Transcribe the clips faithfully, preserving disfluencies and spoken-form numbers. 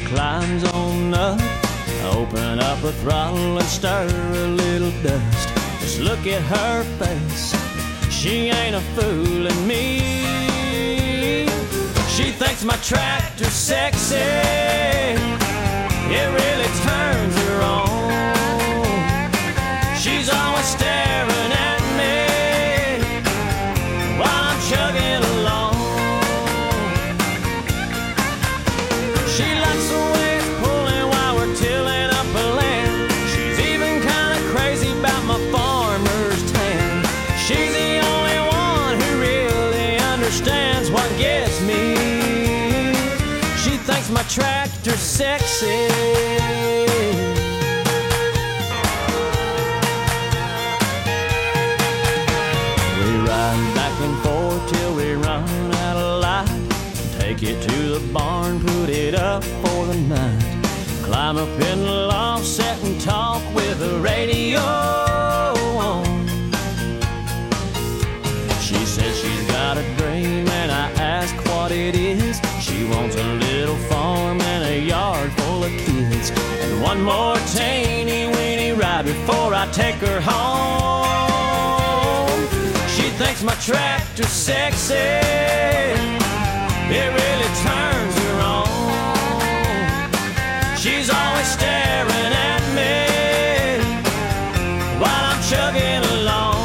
climbs on up. Open up a throttle and stir a little dust. Just look at her face, she ain't a fooling me. She thinks my tractor's sexy, it really turns her on. She's always staring at me while I'm chugging along. She likes the way it's pulling while we're tilling up a land. She's even kind of crazy about my farmer's tan. She's the only one who really understands what gets me. She thinks my tractor's sexy. We ride back and forth till we run out of light. Take it to the barn, put it up for the night. Climb up in the loft, sit and talk with the radio on. She says she's got a dream and I ask what it is. She wants a little farm and a yard full of kids, and one more teeny weeny ride before I take her home. She thinks my tractor's sexy, it really turns her on. She's always staring at me while I'm chugging along.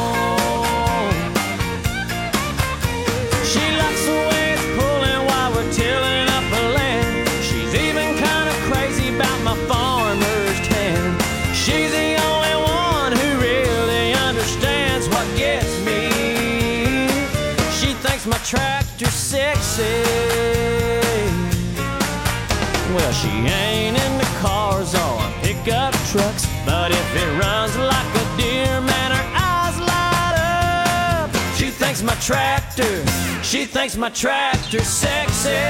She likes the way it's pulling while we're tilling up a land. She's even kind of crazy about my farmer's tan. She's the only one who really understands what gets me. She thinks my tractor's sexy. Well, she ain't into cars or pickup trucks, but if it runs like a deer, man, her eyes light up. She thinks my tractor, she thinks my tractor's sexy,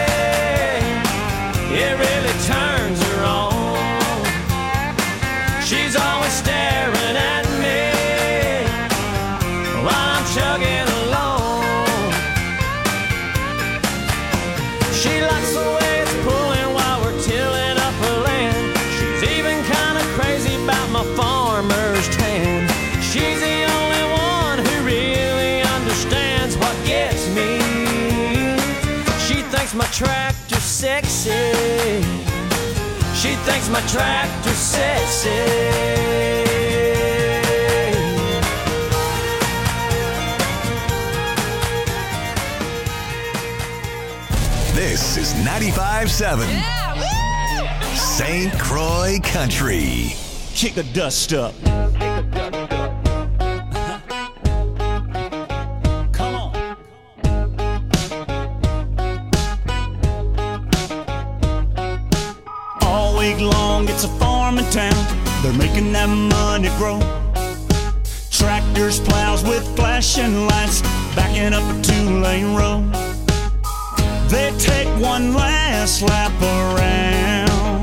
it really turns her on. She's always staring at me while I'm chugging along. She likes the way it's pulling while we're tilling up a land. She's even kind of crazy about my farmer's tan. She's the only one who really understands what gets me. She thinks my tractor's sexy. She thinks my tractor's sexy. This is ninety-five seven Yeah, Saint Croix Country. Kick the dust up. Come on. All week long it's a farm in town. They're making that money grow. Tractors, plows with flashing lights, backing up a two-lane road. They take one last lap around.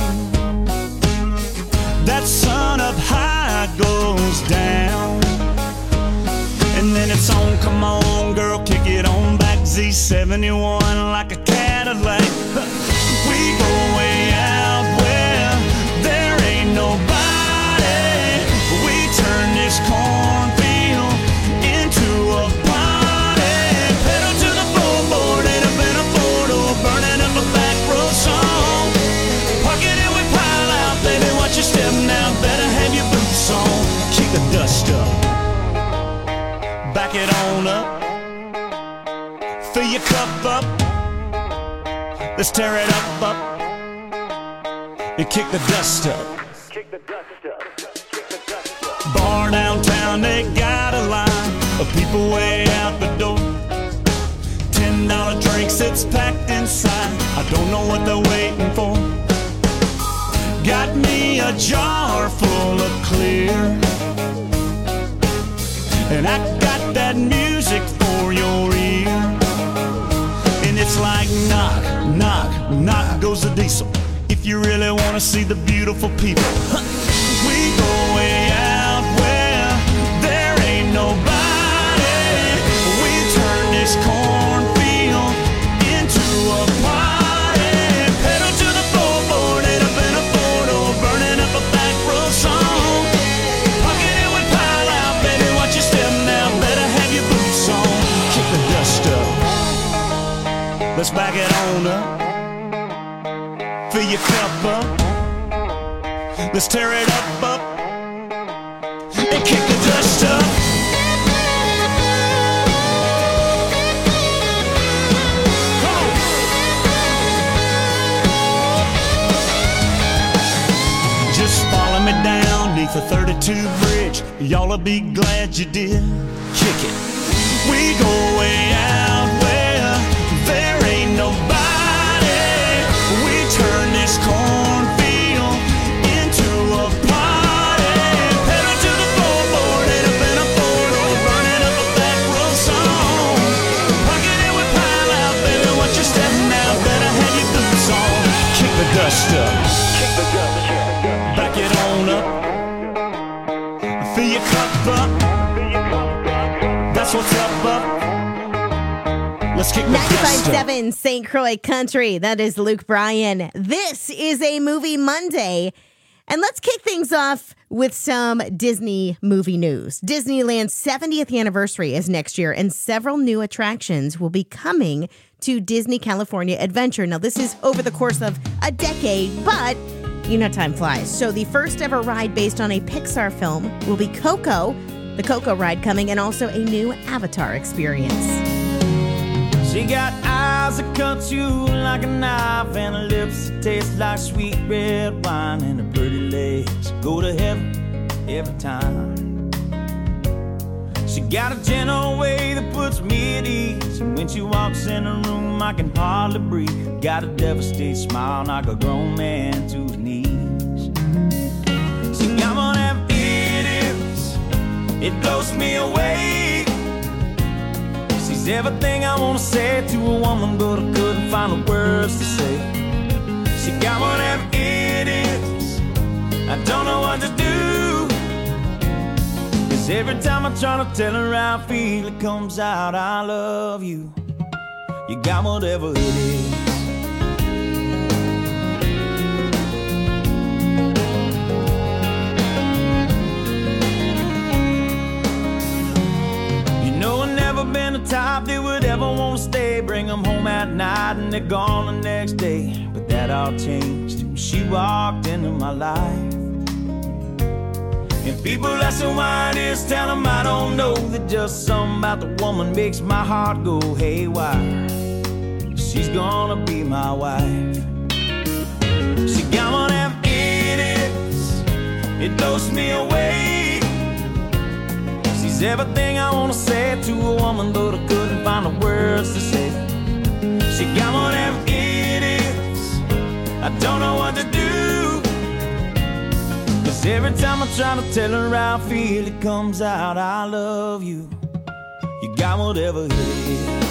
That sun up high goes down, and then it's on, come on girl, kick it on back. Z seventy-one like a Cadillac. We go way out where there ain't nobody. We turn this cornfield into a party. Pedal to the floorboard and up in a four-door, burning up a back road song. Park it and we pile out, baby, watch your step now, better have your boots on. Kick the dust up, back it on up, fill your cup up, let's tear it up, up, and kick the dust up. Bar downtown, they got a line of people way out the door. Ten dollar drinks, it's packed inside, I don't know what they're waiting for. Got me a jar full of clear, and I got that music for your ear. And it's like knock, knock, knock goes the diesel. If you really want to see the beautiful people, we go way out where there ain't nobody. We turn this cornfield into a party. Pedal to the floorboard and fill your cup up. Let's tear it up, up, and kick the dust up. Just follow me down neath the thirty-two bridge. Y'all'll be glad you did. Kick it. We go way out where there ain't nobody. We turn this cornfield into a party. Pedal to the floorboard, head up in a four-door, burning up a back road song. Pocket it with pile out, baby, watch your step now. Better have your boots on. Kick the dust up. Kick the dust up. Back it on up. Fill your cup up. That's what's up, up. Let's kick the dust up. ninety-five point seven Saint Croix Country. That is Luke Bryan. This is a Movie Monday. And let's kick things off with some Disney movie news. Disneyland's seventieth anniversary is next year, and several new attractions will be coming to Disney California Adventure. Now, this is over the course of a decade, but you know time flies. So the first ever ride based on a Pixar film will be Coco, the Coco ride coming, and also a new Avatar experience. She got eyes that cut you like a knife, and her lips that taste like sweet red wine, and her pretty legs go to heaven every time. She got a gentle way that puts me at ease, and when she walks in the room I can hardly breathe. Got a devastated smile like a grown man to his knees. She got one of them idiots, it blows me away. She's everything I want to say to a woman, but I couldn't find the words to say. She got one of them idiots, I don't know what to do. Cause every time I try to tell her how I feel, it comes out, I love you. You got whatever it is. Been the type that would ever want to stay, bring them home at night and they're gone the next day. But that all changed when she walked into my life. And people ask her why it is, tell them I don't know, that just something about the woman makes my heart go haywire. She's gonna be my wife. She got one of them idiots, it blows me away. She's everything I want to say to a woman, but I couldn't find the words to say. She got one of them idiots, I don't know what to do. Cause every time I try to tell her how I feel, it comes out, I love you. You got whatever it is.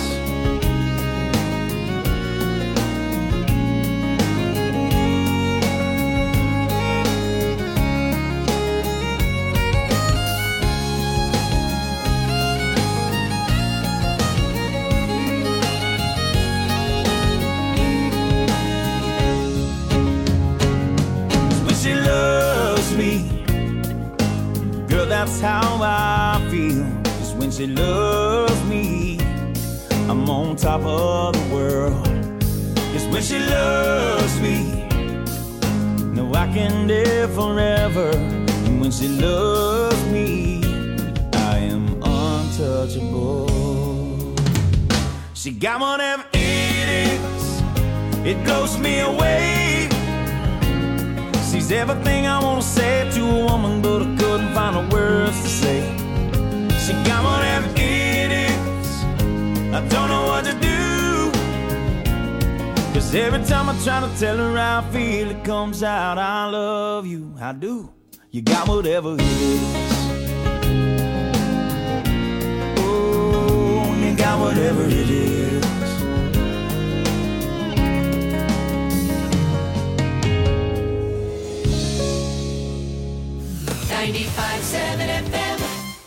That's how I feel, is when she loves me, I'm on top of the world. It's when she loves me, no, I can live forever. And when she loves me, I am untouchable. She got one of them idiots, it blows me away. She's everything I want to say to a woman, but I couldn't find the words to say. She got one of them idiots, I don't know what to do. Cause every time I try to tell her how I feel, it comes out, I love you. I do. You got whatever it is. Oh, you got whatever it is. ninety-five point seven F M.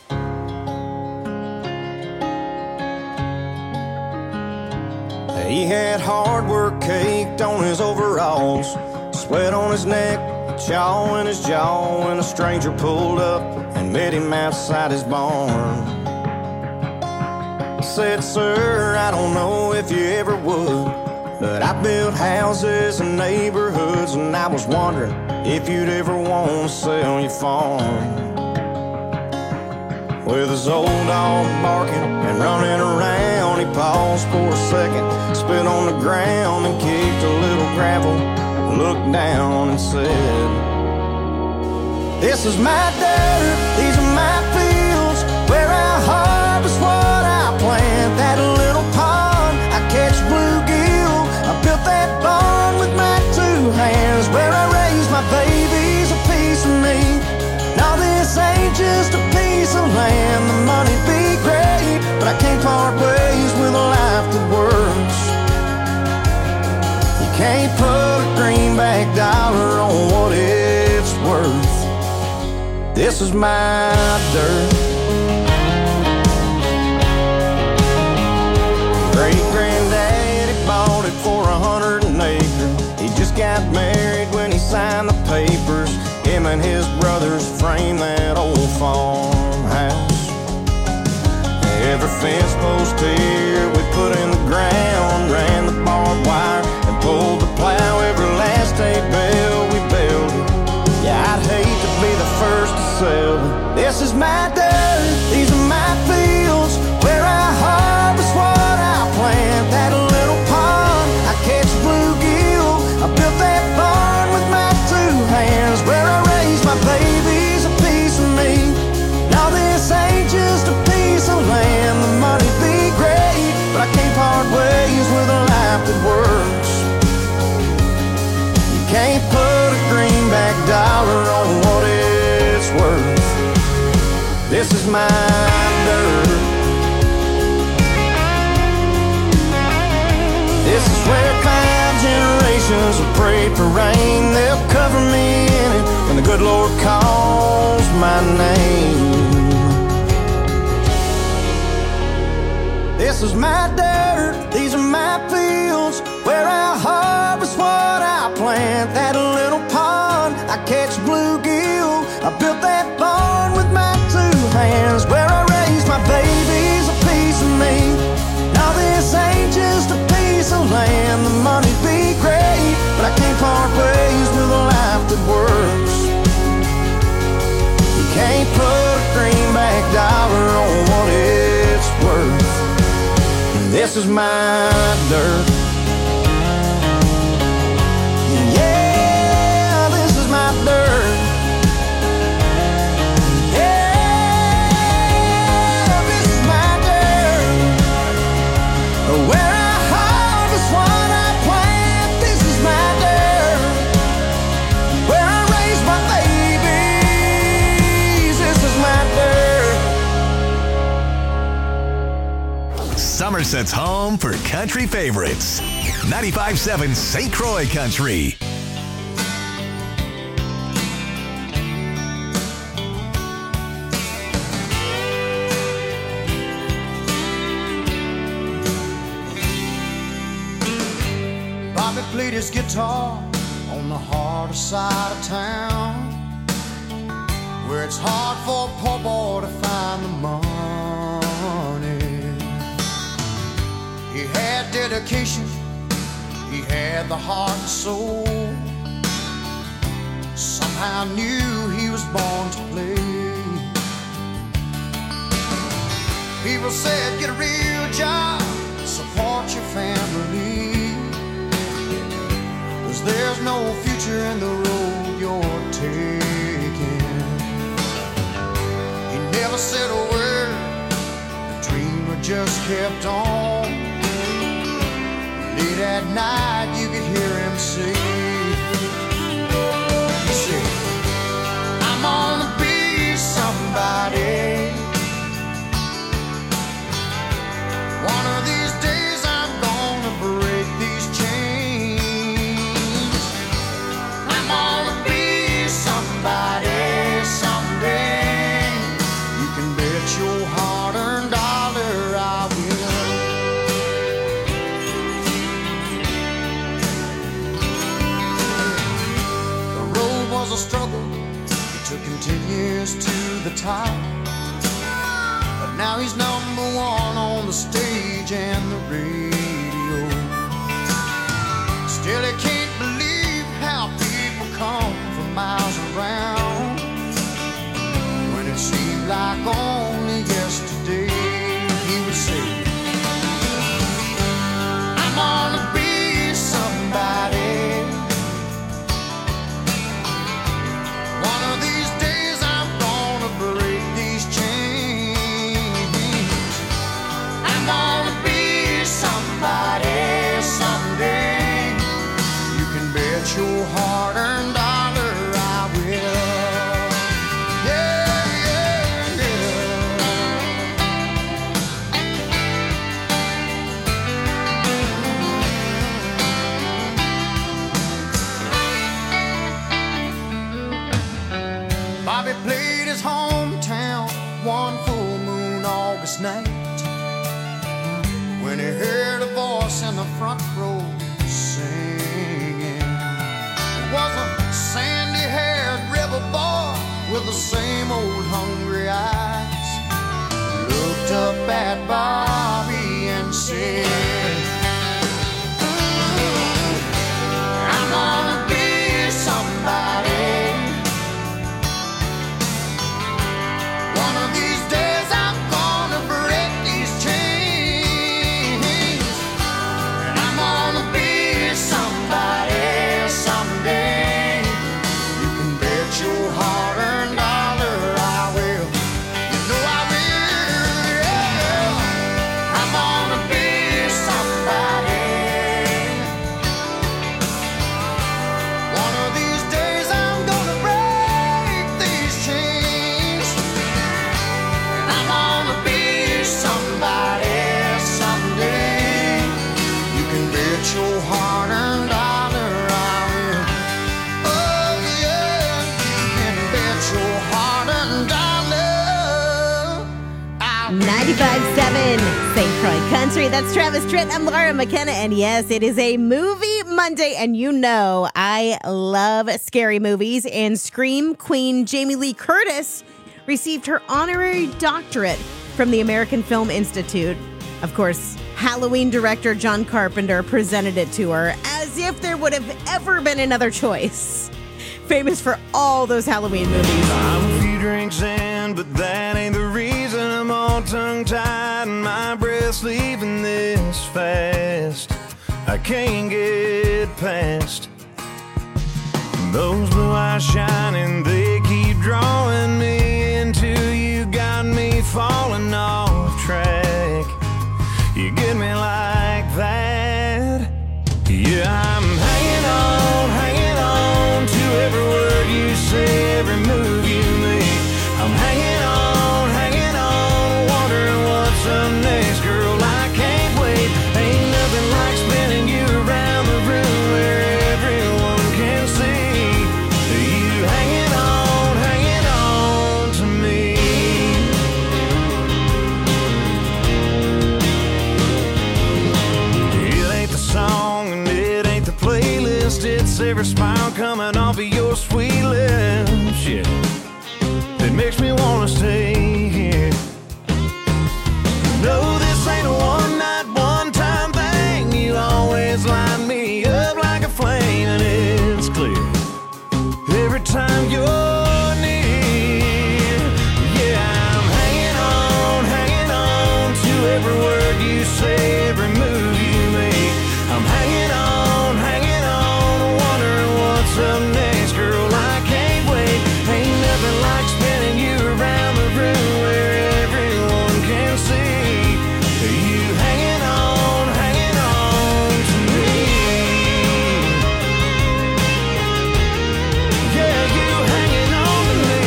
He had hard work caked on his overalls, sweat on his neck, chaw in his jaw, when a stranger pulled up and met him outside his barn. Said, sir, I don't know if you ever would But I built houses and neighborhoods, and I was wondering if you'd ever want to sell your farm. With his old dog barking and running around, he paused for a second, spit on the ground and kicked a little gravel, looked down and said, "This is my dirt, these are my fields, where I harvest what I plant. That little pond, I catch bluegill, I built that barn with my two hands, where I raise my babies, a piece of me. Now this ain't just a piece of land, the money'd be great, but I can't part ways with a life that works. You can't put a greenback dollar on what it's worth. This is my dirt." Great-granddaddy bought it for a hundred an acre. He just got married when he signed the papers. Him and his brothers framed that old farmhouse. Every fence post here we put in the ground, ran the barbed wire and pulled the plow. Every last hay bale we built it. Yeah, I'd hate to be the first to sell it. This is my dirt, these are my fields, where I harvest what I plant. That little pond, I catch bluegill, I built that barn with my two hands, where I raise my babies, a piece of me. Now this ain't just a piece of land, the money'd be great, but I can't part ways with a life that works. You can't put a greenback dollar on what it's worth. This is my dirt. This is where five generations have prayed for rain. They'll cover me in it when the good Lord calls my name. This is my dirt, these are my fields, where I harvest what I plant. That little pond, I catch bluegill, I built that barn with my two hands, where I raise my babies, a piece of me. Now this ain't just a piece of land, the money'd be great, but I can't part ways with a life that works. You can't put a greenback dollar on what it's worth. This is my dirt. Yeah, this is my dirt. Yeah, this is my dirt. Where I harvest what I plant. This is my dirt. Where I raise my babies. This is my dirt. Somerset's home for country favorites. ninety-five point seven Saint Croix Country. Bobby played his guitar on the harder side of town, where it's hard for a poor boy to find the money. He had dedication, he had the heart and soul, somehow knew he was born to play. People said, get a real job, support your family, 'cause there's no future in the road you're taking. He never said a word, the dreamer just kept on. Late at night you could hear him say, he said, I'm gonna be somebody. One of these days I'm gonna break these chains. I'm gonna be somebody someday. You can bet your hard-earned dollar I will. The road was a struggle. It took him ten years to the top. But now he's number one on the stage and the radio. Still, he can't believe how people come from miles around. When it seemed like only yesterday, he would say, I'm gonna be somebody. One of these days I'm gonna break these chains. I'm gonna be somebody someday. You can bet your hard-earned dollar I will. Yeah, yeah, yeah. Bobby played his hometown one full moon August night when he heard a voice in the front row singing. It was a sandy-haired rebel boy with the same old hungry eyes. Looked up at Bobby and said, I'm gonna be somebody. One of these days I'm gonna break these chains. And I'm gonna be somebody someday. You can bet your hard-earned dollar I will. You know I will, yeah. I'm gonna be somebody. One of these days I'm gonna break these chains. And I'm gonna be somebody someday. You can bet your hard-earned dollar I will. Oh yeah, you can bet your hard-earned dollar I will. ninety-five point seven Saint Croix Country. That's Travis Tritt. I'm Laura McKenna. And yes, it is a movie Monday. And you know I love scary movies. And Scream Queen Jamie Lee Curtis received her honorary doctorate from the American Film Institute. Of course, Halloween director John Carpenter presented it to her as if there would have ever been another choice. Famous for all those Halloween movies. I'm a few drinks in, but that ain't the reason I'm all tongue-tied and my breath's leaving this fast. I can't get past those blue eyes shining, they keep drawing me into you, got me falling off track. You get me like that. Yeah, I'm hanging on, hanging on to every word you say, every move you make. I'm hanging on, hanging on, wondering what's up next, girl. I can't wait. Ain't nothing like spinning you around the room where everyone can see you hanging on, hanging on to me. It ain't the song and it ain't the playlist, it's every smile coming off of your sweet lips, yeah, that makes me wanna stay here. No, this ain't a one-night, one-time thing. You always light me up like a flame, and it's clear every time you're near. Yeah, I'm hanging on, hanging on to every word you say, every move you make. I'm hanging on, hanging on, wondering what's up next, girl. I can't wait. Ain't nothing like spinning you around the room where everyone can see you hanging on, hanging on to me. Yeah, you hanging on to me.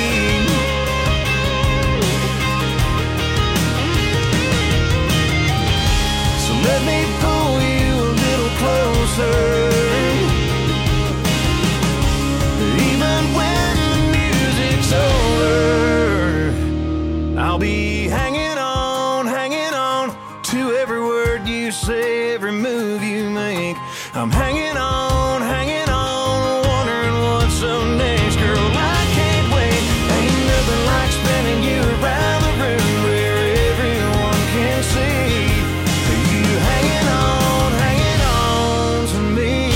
So let me pull you a little closer. Even when the music's over, I'll be hanging on, hanging on to every word you say, every move you make. I'm hanging on, hanging on, wondering what's up next, girl. I can't wait. Ain't nothing like spinning you around the room where everyone can see you hanging on, hanging on to me.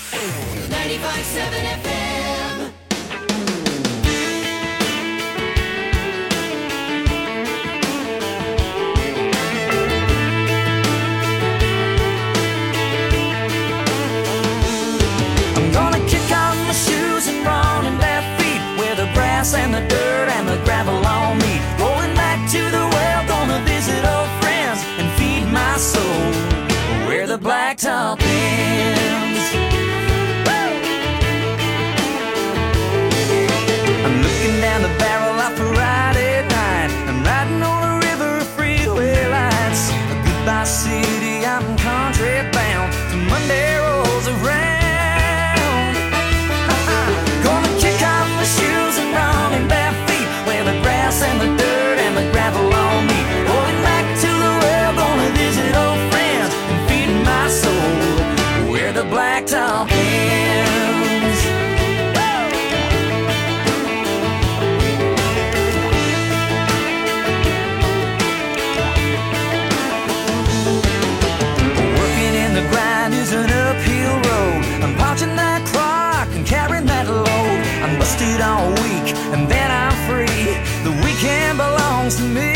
ninety-five point seven F M. I'm gonna kick off my shoes and run in bare feet where the grass and the dirt and the gravel on me. Going back to the well, gonna visit old friends and feed my soul where the blacktop ends. I'm looking down the barrel of a Friday night. I'm riding on a river of freeway lights. A goodbye city, I'm country bound till Monday rolls around. Gonna kick off my shoes and run in bare feet where the grass and the dirt and the gravel on me. Going back to the well, gonna visit old friends and feed my soul where the blacktop ends. Working in the grind is an uphill road. I'm punching that clock and carrying that load. I'm busted all week and then I'm free. The weekend belongs to me.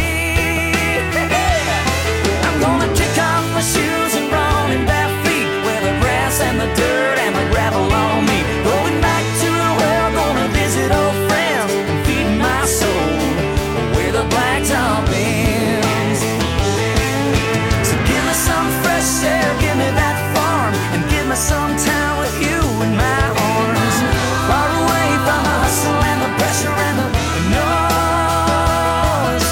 I'm gonna kick off my shoes and run in bare feet where the grass and the dirt and the gravel on me. Going back to the well, gonna visit old friends and feed my soul where the blacktop ends. So give me some fresh air, give me that farm, and give me some time with you in my arms. Far away from the hustle and the pressure and the noise.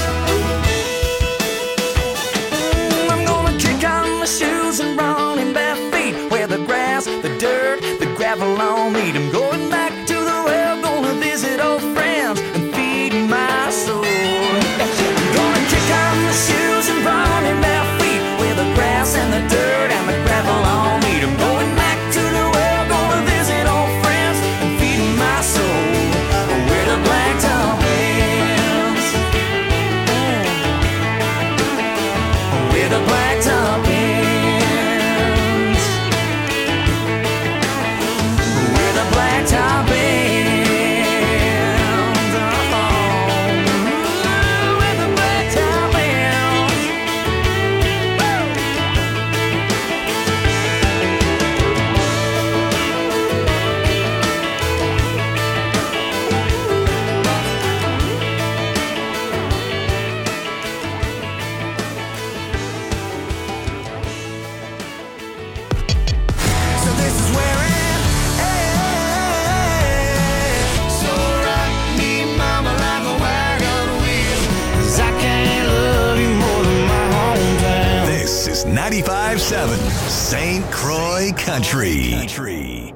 I'm gonna kick off my shoes and run in bare feet where the grass, the dirt, the gravel on me. I'm going back to the well, gonna visit old friends and feed my soul. I'm gonna kick off my shoes and run in bare feet where the grass and the dirt and the gravel on me. I'm going back to the well, gonna visit old friends and feed my soul where the blacktop ends. Where the blacktop ends. Where the blacktop ends. Oh, where the blacktop ends. So this is where it ends. So rock me, mama, like a wagon wheel, 'cause I can't love you more than my hometown. This is ninety-five point seven Saint Croix Country. Country.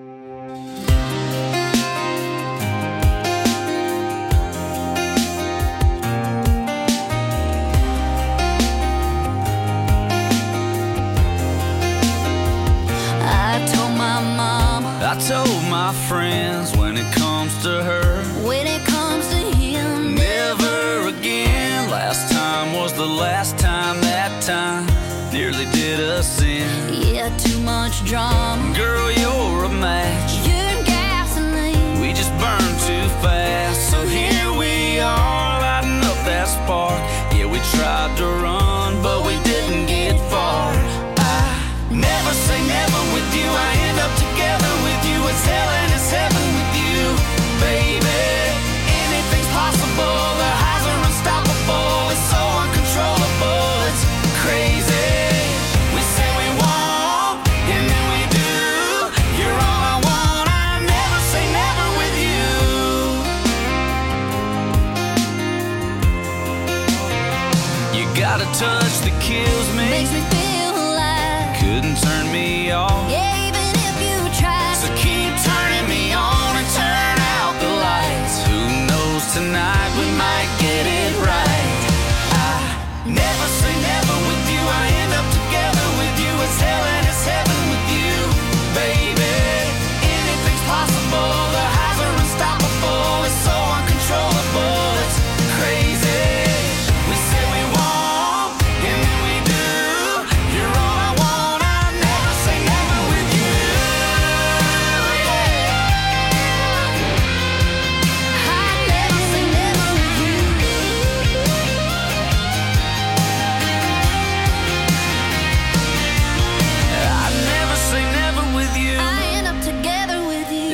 I told my mom I told my friends when it comes to her, when it comes to him, never again. Last time was the last time, that time nearly did us in. yeah, too much drama. Girl, you're a match. You're gasoline. We just burn too fast. So here we are, lighting up that spark. Yeah, we tried to run, but we didn't get far. I never say never with you. I end up together with you. It's hell and it's heaven with you, baby. Anything's possible. The highs are unstoppable. It's so uncontrollable. It's crazy. We say we won't, and then we do.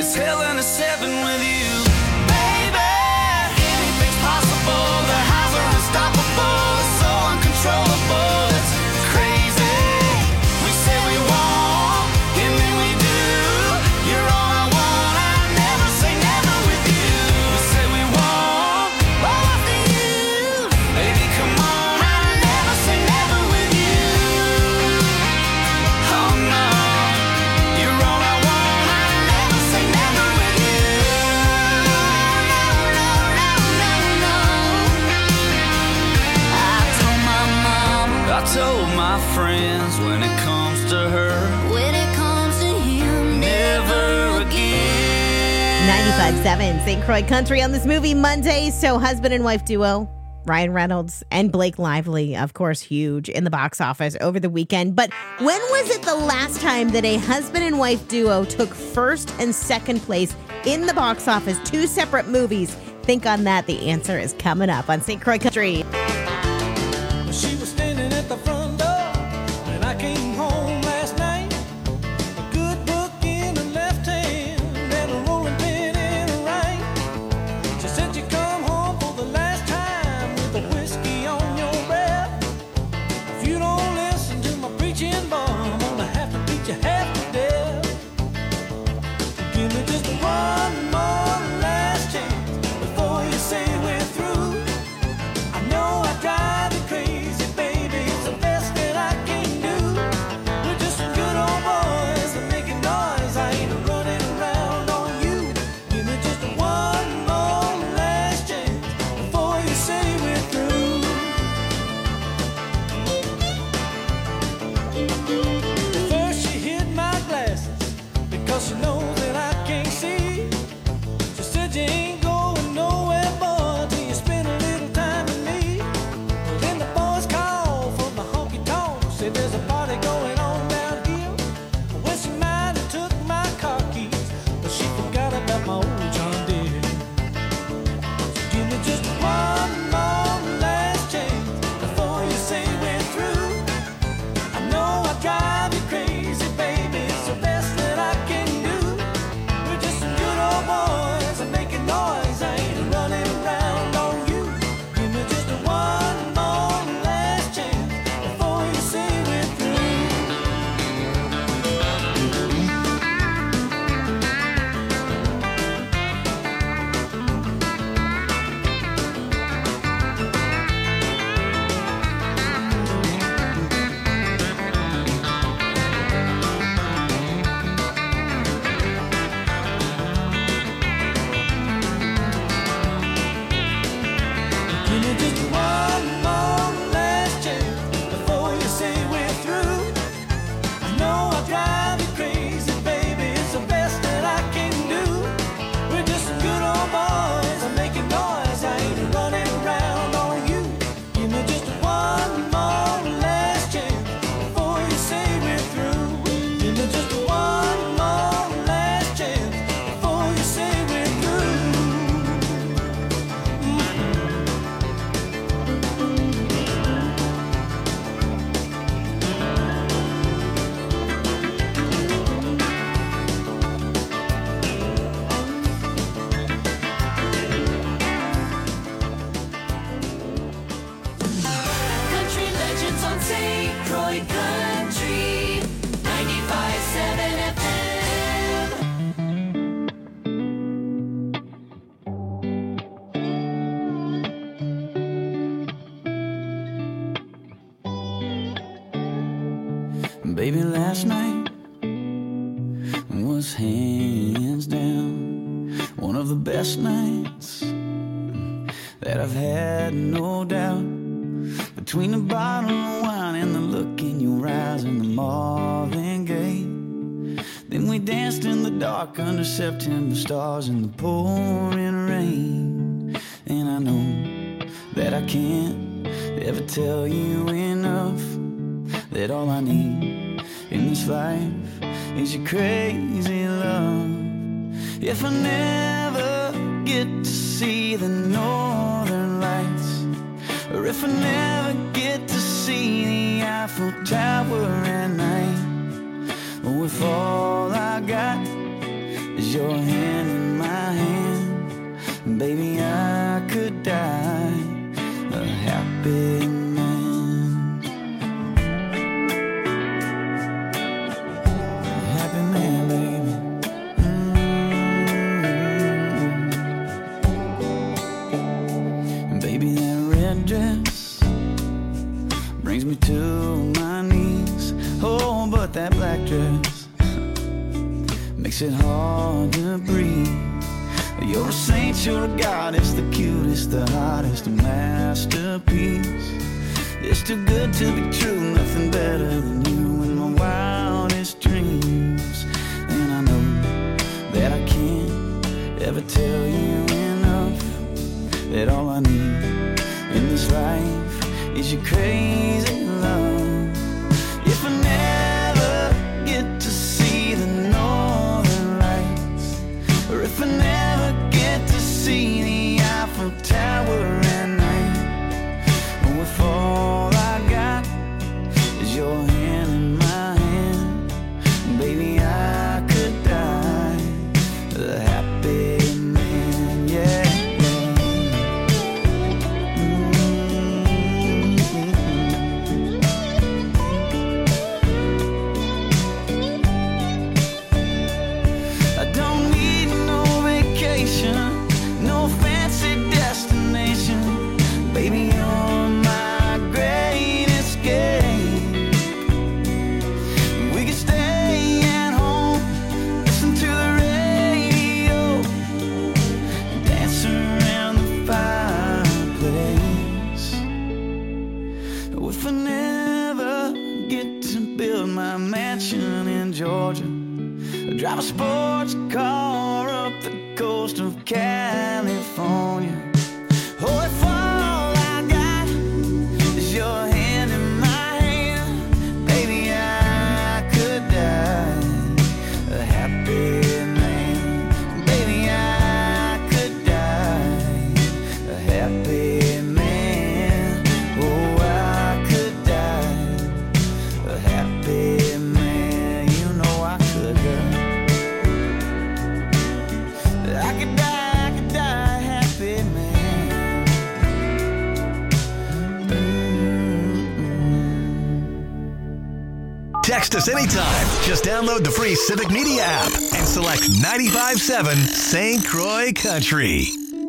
it's hell and it's heaven with you. Baby, anything's possible. The highs are unstoppable. It's so uncontrollable. It's crazy. We say we won't, and then we do. You're all I want. I never say never with you. We say we won't, but after you, baby, come on. I never say never with you. Oh no, you're all I want. I never say never with you. No, no, no, no, no. I told my mom, I told my friends, when it comes to her, when it comes to him, never again. ninety-five point seven Saint Croix Country on this Movie Monday. So husband and wife duo, Ryan Reynolds and Blake Lively, of course, huge in the box office over the weekend. But when was it the last time that a husband and wife duo took first and second place in the box office? Two separate movies. Think on that. The answer is coming up on Saint Croix Country. She was standing at the front door when I came home last night. A good book in her left hand and a rolling pin in her right. She said you come home for the last time with a whiskey on your breath. If you don't listen to my preaching, boy, I'm gonna have to beat you half to death. Give me just one more last chance before you say we're through. I know I drive you crazy, baby. It's the best that I can do. We're just some good old boys that making noise. I ain't running around on you. Give me just one more last chance before you say we're through. First she hid my glasses because she knows that I can't see. She said you ain't going nowhere, boy, till you spend a little time with me. Then the boys called from the honky tonk, said there's a party going on down here. Well, she might have took my car keys, but she forgot about my old John Deere. So give me just one more last chance before you say we're through. I know I drive you crazy, baby. It's the best that I can do. We're just some good old boys and making noise. I ain't running around on you. Give me just one more last chance before you say we're through. Give me just one more last chance before you say we're through. I know I drive you crazy, baby. It's the best that I can do. We're just some good old boys. I'm making noise. I ain't running around on you. Give me just one more last chance before you say we're through. Give me just one more last chance before you say we're through. Country legends on Saint Croix Country. ninety-five point seven F M. Baby, last night was hands down one of the best nights that I've had, no doubt. Between the bottle of wine and the look in your eyes and the Marvin Gaye, then we danced in the dark under September stars in the pouring rain. And I know that I can't ever tell you enough that all I need in this life is your crazy love. If I never get to see the northern lights, or if I never get to see the Eiffel Tower at night, or if all I got is your hand in my hand. Baby, I could die a happy man. A happy man, baby. Mm-hmm. Baby, that red dress brings me to my knees. Oh, but that black dress makes it hard to breathe. You're a saint, you're a goddess, the cutest, the hottest, a masterpiece. It's too good to be true, nothing better than you in my wildest dreams. And I know that I can't ever tell you enough, that all I need in this life is your crazy love. If I never get to see the northern lights, or if I never get to see the Eiffel Tower at night, or if all I got is your hand in my hand, baby, I could die a happy man, yeah. No fancy destination, baby, you're my great escape. We could stay at home, listen to the radio, dance around the fireplace. If I never get to build my mansion in Georgia, drive a sports car up the coast of California. Oh, if all I got is your hand in my hand, baby, I could die a happy man. Baby, I could die a happy man. Oh, I could die a happy man. You know I could die. I could die, I could die a happy man. Mm-hmm. Text us anytime. Just download the free Civic Media app and select ninety-five point seven Saint Croix Country.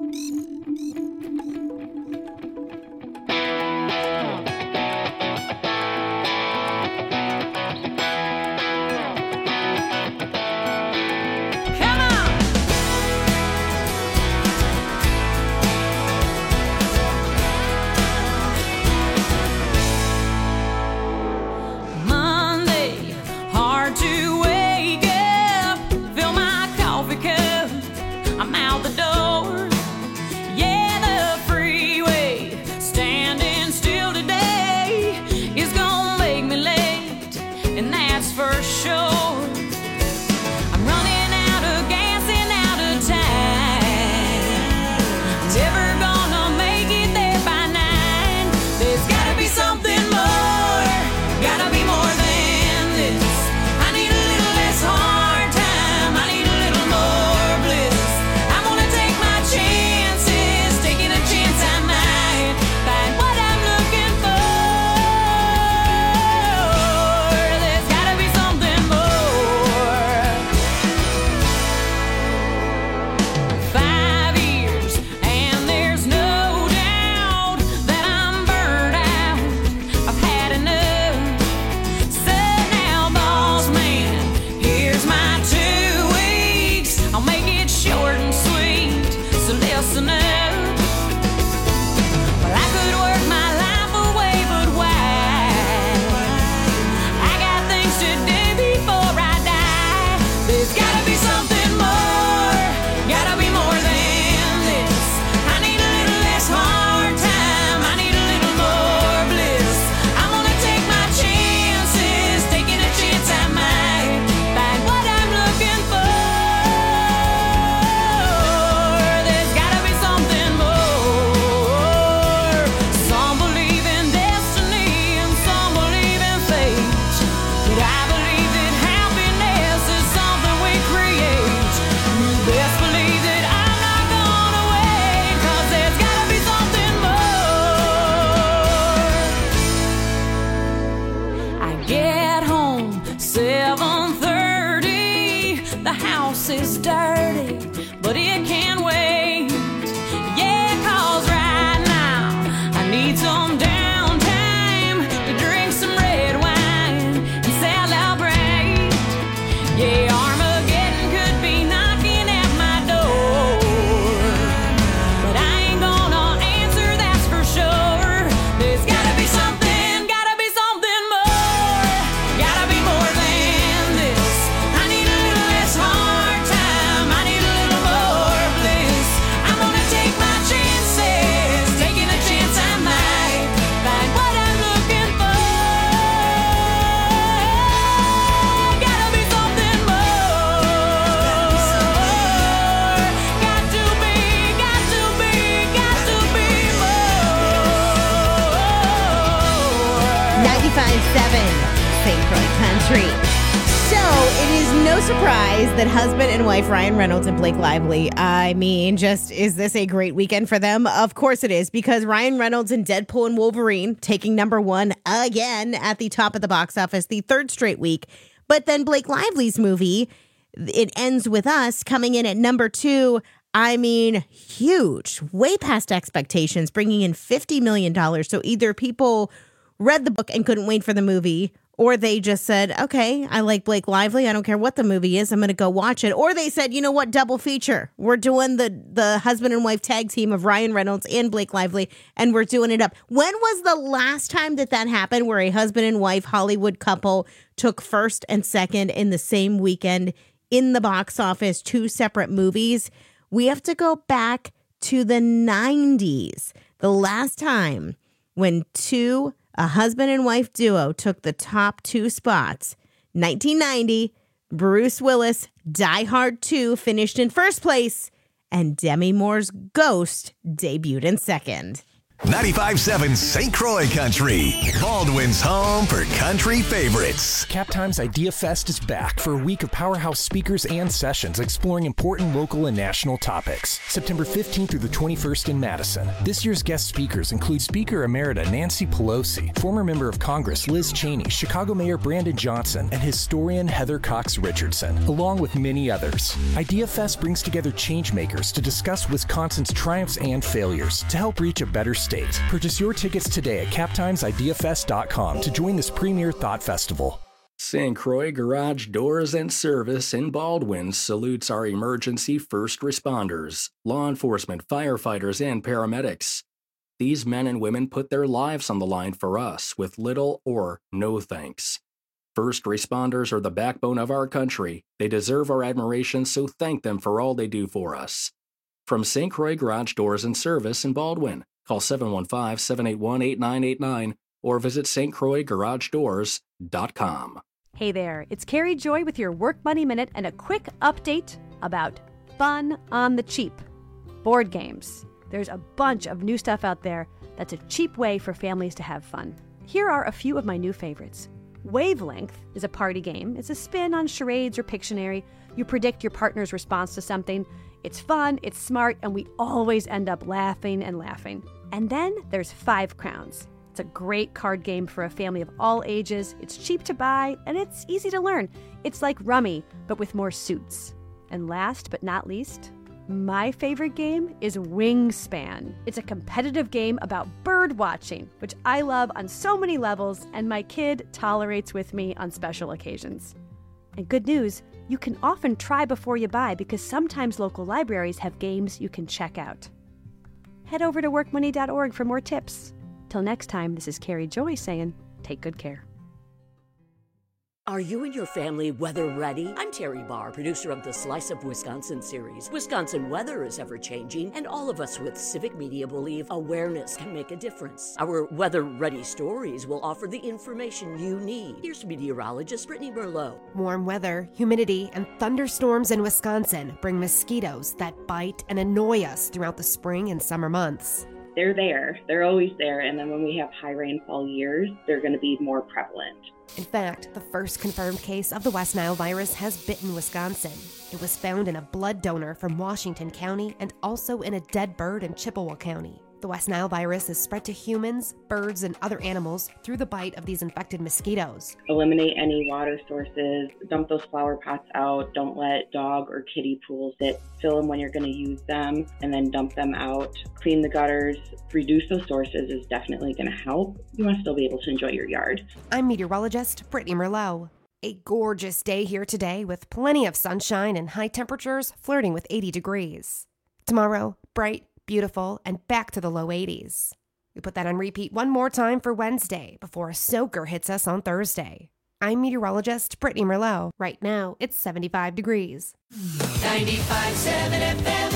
To wake up, fill my coffee cup, I'm out the door. is dirty, but it can wait. Yeah, 'cause right now I need some downtime to drink some red wine and celebrate. Yeah, Armageddon could be knocking at my door, but I ain't gonna answer, that's for sure. There's gotta be something, gotta be something more, gotta be more than this. I need a little less hard time, I need a little more bliss. I'm gonna take my chances, taking a chance I might find what I'm looking for. Gotta be something more. Got to be, got to be, got to be more. ninety-five point seven Saint Croix Country. So it is no surprise that husband and wife Ryan Reynolds and Blake Lively, I mean, just is this a great weekend for them? Of course it is, because Ryan Reynolds in Deadpool and Wolverine taking number one again at the top of the box office the third straight week. But then Blake Lively's movie, It Ends With Us, coming in at number two. I mean, huge, way past expectations, bringing in fifty million dollars. So either people read the book and couldn't wait for the movie, or they just said, okay, I like Blake Lively, I don't care what the movie is, I'm going to go watch it. Or they said, you know what, double feature. We're doing the, the husband and wife tag team of Ryan Reynolds and Blake Lively, and we're doing it up. When was the last time that that happened, where a husband and wife Hollywood couple took first and second in the same weekend in the box office, two separate movies? We have to go back to the nineties. The last time when two, a husband and wife duo, took the top two spots. nineteen ninety, Bruce Willis, Die Hard two finished in first place, and Demi Moore's Ghost debuted in second. ninety-five point seven Saint Croix Country, Baldwin's home for country favorites. Cap Times Idea Fest is back for a week of powerhouse speakers and sessions exploring important local and national topics. September fifteenth through the twenty-first in Madison. This year's guest speakers include Speaker Emerita Nancy Pelosi, former member of Congress Liz Cheney, Chicago Mayor Brandon Johnson, and historian Heather Cox Richardson, along with many others. Idea Fest brings together changemakers to discuss Wisconsin's triumphs and failures to help reach a better state. Purchase your tickets today at cap times idea fest dot com to join this premier thought festival. Saint Croix Garage Doors and Service in Baldwin salutes our emergency first responders, law enforcement, firefighters, and paramedics. These men and women put their lives on the line for us with little or no thanks. First responders are the backbone of our country. They deserve our admiration, so thank them for all they do for us. From Saint Croix Garage Doors and Service in Baldwin, call seven one five, seven eight one, eight nine eight nine or visit s t croix garage doors dot com. Hey there, it's Carrie Joy with your Work Money Minute and a quick update about fun on the cheap. Board games. There's a bunch of new stuff out there that's a cheap way for families to have fun. Here are a few of my new favorites. Wavelength is a party game. It's a spin on charades or Pictionary. You predict your partner's response to something. It's fun, it's smart, and we always end up laughing and laughing. And then there's Five Crowns. It's a great card game for a family of all ages. It's cheap to buy, and it's easy to learn. It's like Rummy, but with more suits. And last but not least, my favorite game is Wingspan. It's a competitive game about bird watching, which I love on so many levels, and my kid tolerates with me on special occasions. And good news, you can often try before you buy because sometimes local libraries have games you can check out. Head over to work money dot org for more tips. Till next time, this is Carrie Joy saying, take good care. Are you and your family weather ready? I'm Terry Barr, producer of the Slice of Wisconsin series. Wisconsin weather is ever changing, and all of us with civic media believe awareness can make a difference. Our weather ready stories will offer the information you need. Here's meteorologist Brittany Merlot. Warm weather, humidity, and thunderstorms in Wisconsin bring mosquitoes that bite and annoy us throughout the spring and summer months. They're there. They're always there. And then when we have high rainfall years, they're going to be more prevalent. In fact, the first confirmed case of the West Nile virus has bitten Wisconsin. It was found in a blood donor from Washington County and also in a dead bird in Chippewa County. The West Nile virus is spread to humans, birds, and other animals through the bite of these infected mosquitoes. Eliminate any water sources, dump those flower pots out, don't let dog or kitty pools sit, fill them when you're going to use them, and then dump them out. Clean the gutters, reduce those sources is definitely going to help. You want to still be able to enjoy your yard. I'm meteorologist Brittany Merlot. A gorgeous day here today with plenty of sunshine and high temperatures flirting with eighty degrees. Tomorrow, bright, beautiful, and back to the low eighties. We put that on repeat one more time for Wednesday before a soaker hits us on Thursday. I'm meteorologist Brittany Merlot. Right now, it's seventy-five degrees. ninety-five point seven F M.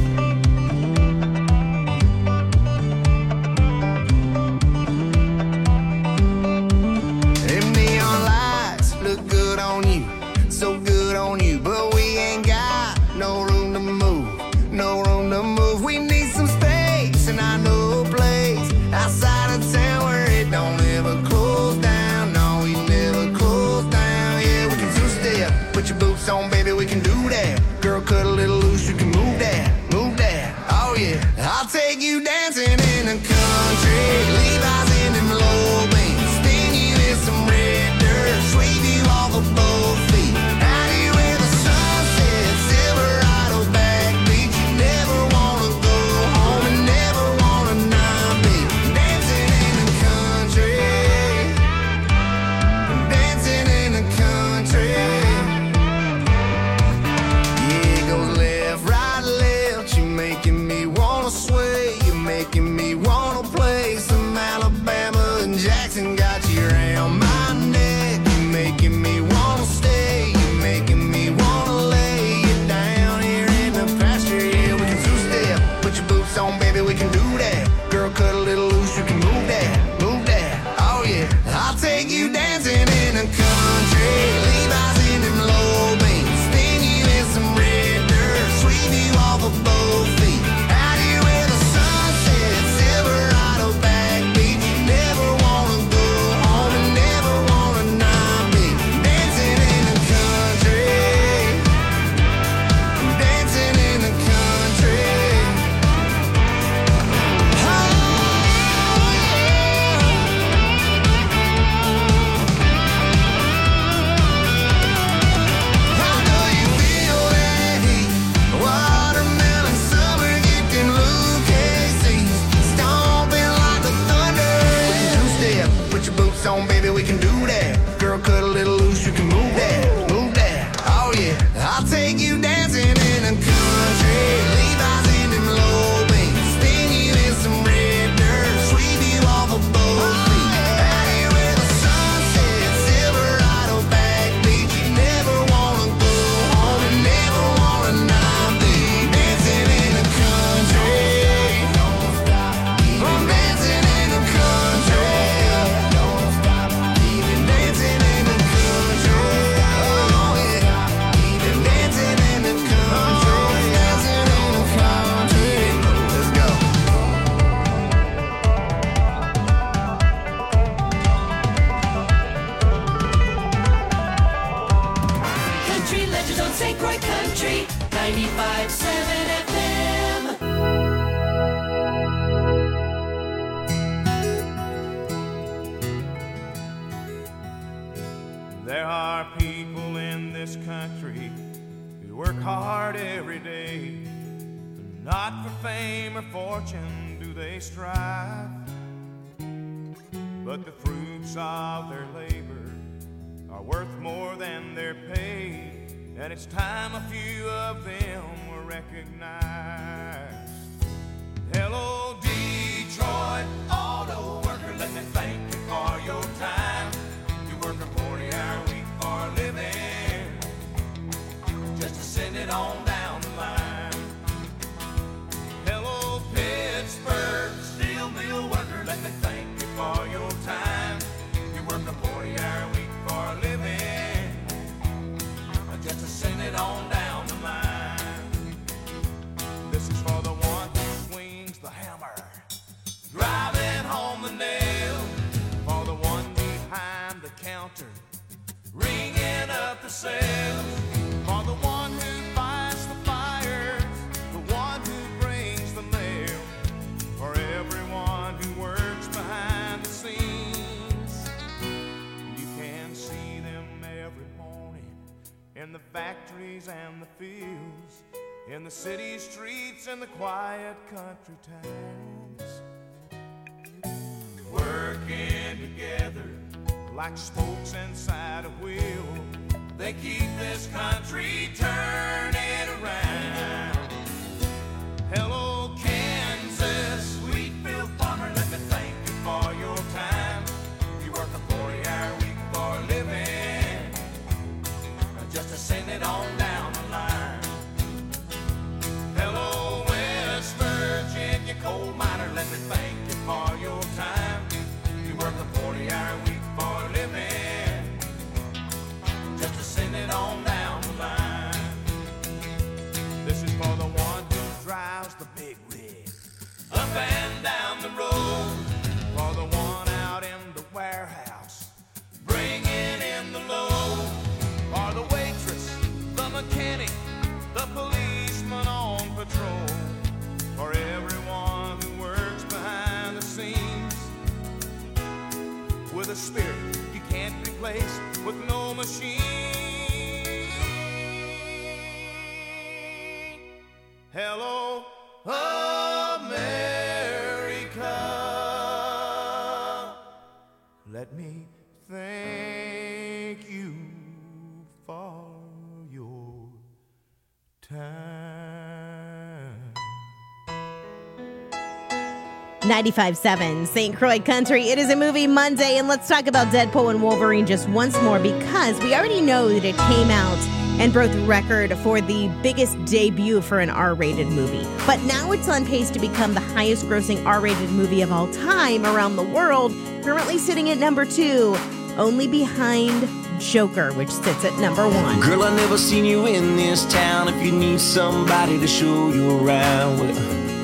Them neon lights look good on you, so good on you, but we ain't got no room to move, no room to move. We need some space, and I know a place outside of town where it don't ever close down. No, we never close down. Yeah, we can two-step, put your boots on, baby, we can do that. Girl, cut a little loose, you can move that, move that. Oh yeah, I'll take you dancing in the country, Levi's in them low beams, spin you in some red dirt, sweep you off of both feet. Out here where the sun sets, Silverado back beach. You never wanna go home and never wanna not be dancing in the country, dancing in the country. Yeah, it goes left, right, left. You're making me wanna sway. You're making me wanna play some Alabama and Jackson. Got you around my neck. You're making me wanna stay. You're making me wanna lay you down here in the pasture. Yeah, we can two-step. Put your boots on, baby, we can do that. Girl, cut a little loose, you can move that, move that. Oh yeah, I'll take you dancing in the country. Levi's in them low beams, spin you in some red dirt, sweep you off of both feet. Out here where the sun sets, Silverado back beach. You never wanna go home and never wanna not be dancing in the country, dancing in the country. How do you feel that heat? Watermelon summer, getting Lucas, stomping like the thunder. We can two-step, put your boots on, baby, we can do that. Girl, cut a little loose, you can move that, move that. Oh yeah, I'll take you dancing in the country. Levi's in them low beams, spin you in some red dirt, sweep you off of both feet. Out here where the sun sets, Silverado back beach. You never wanna go home and never wanna not be dancing in the country. Don't stop, I'm dancing in the country. Don't stop, even dancing in the country. Oh yeah, even dancing in the country, dancing in the country. Let's go. Country legends on Saint Croix Country, ninety-five point seven F M. There are people in this country who work hard every day. Not for fame or fortune do they strive, but the fruits of their labor are worth more than their pay. And it's time a few of them were recognized. Hello, Detroit auto worker, let me thank you for your time. You work a forty-hour week for a living, just to send it on down the line. Hello, Pittsburgh steel mill worker, let me thank you for your time. You work a forty-hour week for a living, just to send it on down the line. This is for the one who swings the hammer, driving home the nail. For the one behind the counter, ringing up the sales. For the one who fights the fires, the one who brings the mail. For in the city streets and the quiet country towns, working together like spokes inside a wheel. They keep this country turning around. Hello, Kansas, Sweetfield Farmer, let me thank you for your time. You work a forty-hour week for a living, just to send it on down the line. Hello, West Virginia coal miner, let me thank you for your time. You work a forty-hour week for a living, just to send it on down the line. This is for the one who drives the big rig up and down the road, for the one out in the warehouse bringing in the load, or the waitress, the mechanic, the policeman on patrol, for everyone who works behind the scenes with a spirit you can't replace with no machine. Hello, America. Let me thank you for your time. ninety-five point seven Saint Croix Country. It is a movie Monday, and let's talk about Deadpool and Wolverine just once more, because we already know that it came out and broke the record for the biggest debut for an R-rated movie. But now it's on pace to become the highest grossing R-rated movie of all time around the world, currently sitting at number two, only behind Joker, which sits at number one. Girl, I never seen you in this town. If you need somebody to show you around, well,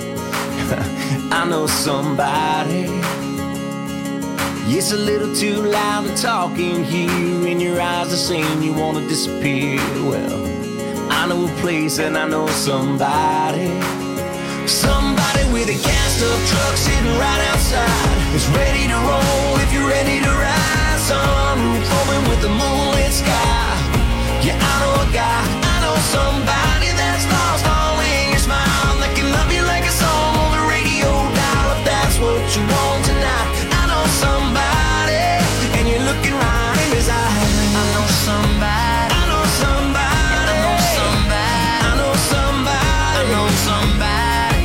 I know somebody. It's a little too loud to talk in here, and your eyes are saying you want to disappear. Well, I know a place and I know somebody. Somebody with a gassed-up truck sitting right outside is ready to roll if you're ready to ride. Sunroof open with the moonlit sky. Yeah, I know a guy, I know somebody that's lost all in your smile, that can love you like a song on the radio dial. If that's what you want tonight, I know somebody, and you're looking right in his eyes. I know somebody, I know somebody, I know somebody, I know somebody, I know somebody.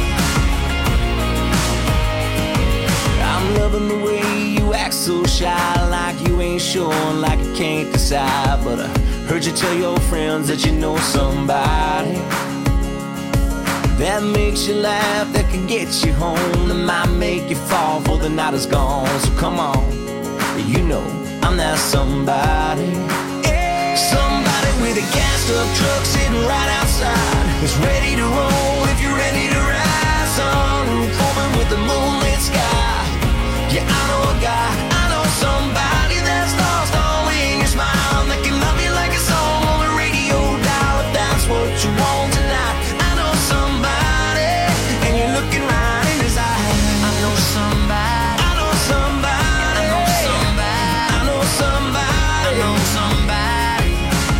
I'm loving the way you act so shy, like you ain't sure, like you can't decide. But I heard you tell your friends that you know somebody that makes you laugh, that can get you home, that might make you fall before the night is gone. So come on, you know I'm that somebody. Somebody with a gassed-up truck sitting right outside is ready to roll if you're ready to ride. Sunroof open with the moonlit sky. Yeah, I know a guy, I know somebody that's lost all in your smile, that can love you like a song on the radio dial. If that's what you want tonight, I know somebody, and you're looking right in his eyes. I know somebody, I know somebody, I know somebody, I know somebody, I know somebody,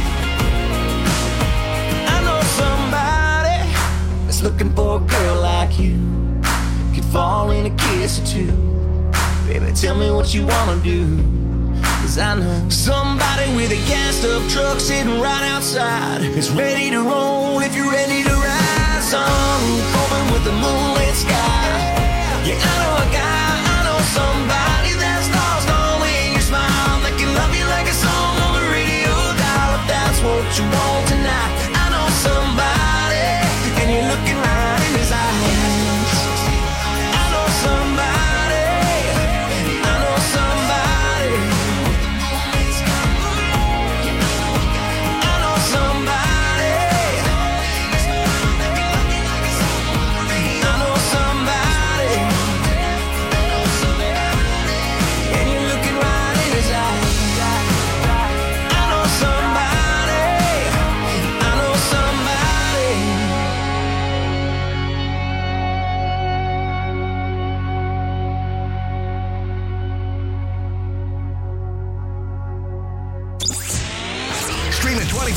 I know somebody that's looking for a girl like you, could fall in a kiss or two. Baby, tell me what you wanna do, cause I know somebody with a gassed-up truck sitting right outside is ready to roll if you're ready to ride. Sunroof open with the moonlit sky. Yeah, I know a guy, I know somebody that's lost all in your smile, that can love you like a song on the radio dial. If that's what you want tonight, I know somebody, and you're looking right in his eyes. I know somebody, I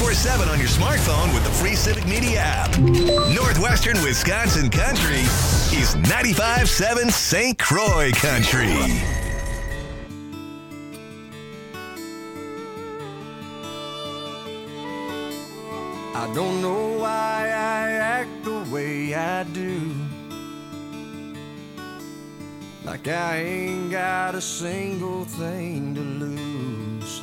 twenty-four seven on your smartphone with the free Civic Media app. Northwestern Wisconsin Country is ninety-five seven Saint Croix Country. I don't know why I act the way I do. Like I ain't got a single thing to lose.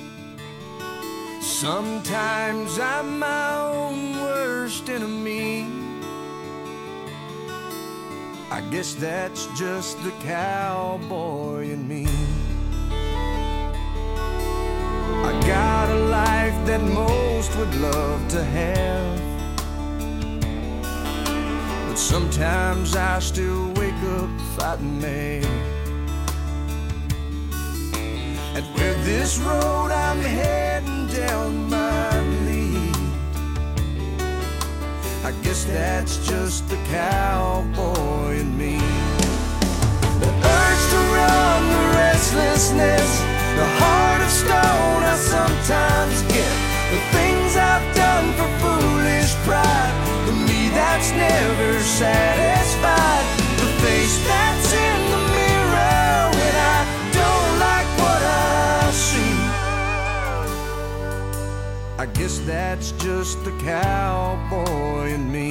Sometimes I'm my own worst enemy. I guess that's just the cowboy in me. I got a life that most would love to have, but sometimes I still wake up fighting mad. And where this road I'm heading down might lead, I guess that's just the cowboy in me. The urge to run, the restlessness, the heart of stone I sometimes get. The things I've done for foolish pride, the me that's never satisfied. The face that's in the mirror when I don't like what I see. I guess that's just the cowboy in me.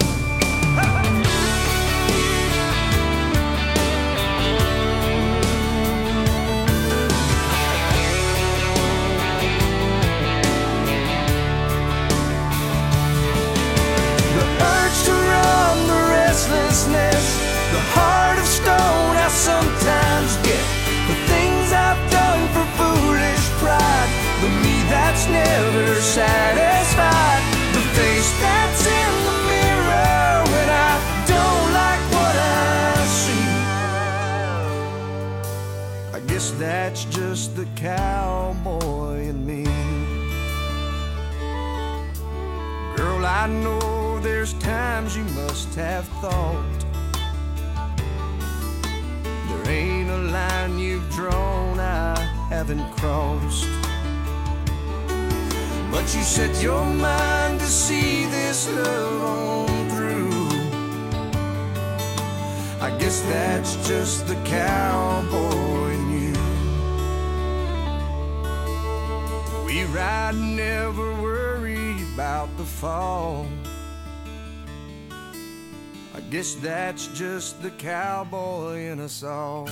The heart of stone I sometimes get. The things I've done for foolish pride, the me that's never satisfied. The face that's in the mirror when I don't like what I see. I guess that's just the cowboy in me. Girl, I know there's times you must have thought there ain't a line you've drawn I haven't crossed. But you set your mind to see this love on through. I guess that's just the cowboy in you. We ride, never worry about the fall. I guess that's just the cowboy in us all.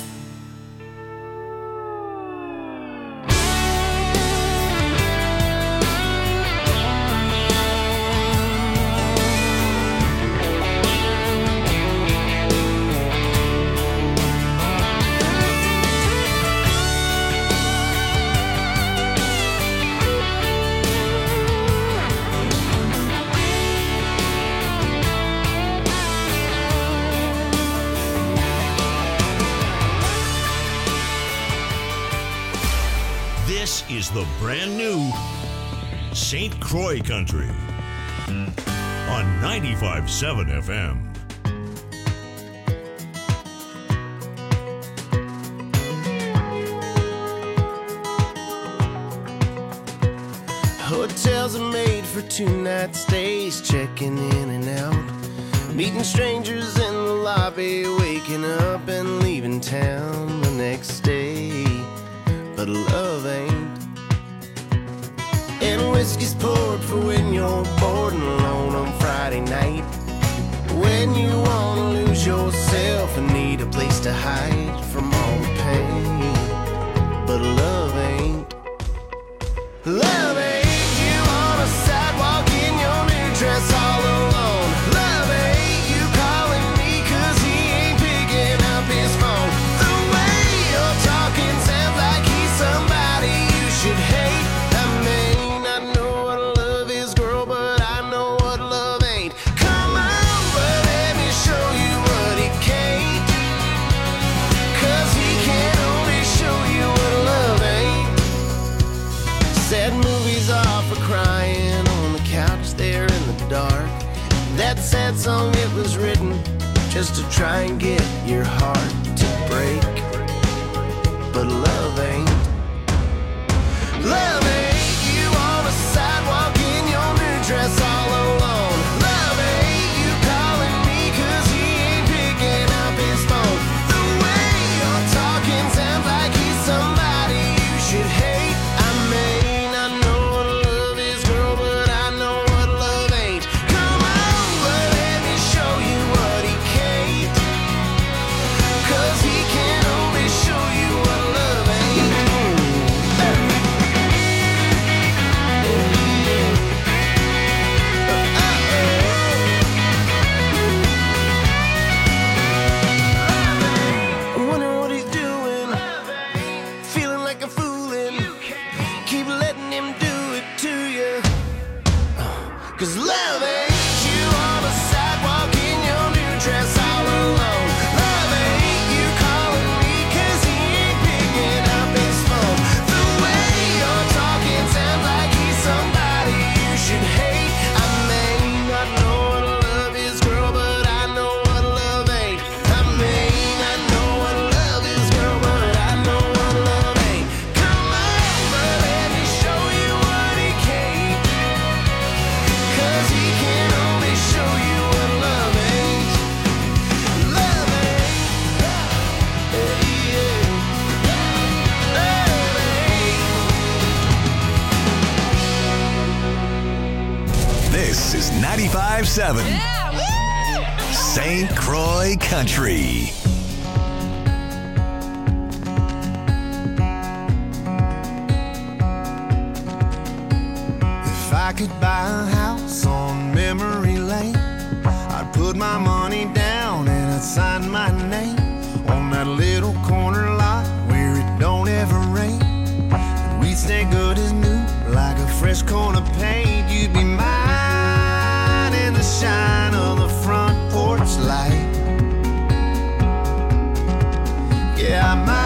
This is the brand new Saint Croix Country on ninety-five seven F M. Hotels are made for two-night stays, checking in and out, meeting strangers in the lobby, waking up and leaving town the next day. But love ain't. And whiskey's poured for when you're bored and alone on Friday night, when you wanna lose yourself and need a place to hide from all the pain. But love ain't. Love ain't. You on a sidewalk in your new dress all alone. Love ain't you calling me cause he ain't picking up his phone. The way you're talking sounds like he's somebody you should hate. I mean, I know what love is, girl, but I know what love ain't. Come on, but let me show you what he can't. Cause he can only show you what love ain't. Sad movies are for crying on the couch there in the dark. That sad song, it was written just to try and get your heart to break. But love ain't. Love ain't. You on a sidewalk in seven. Saint Croix Country. If I could buy a house on memory lane, I'd put my money down and I'd sign my name on that little corner lot where it don't ever rain. And we'd stay good as new, like a fresh coat of paint. You'd be mine in the shine of the front porch light. Yeah, I might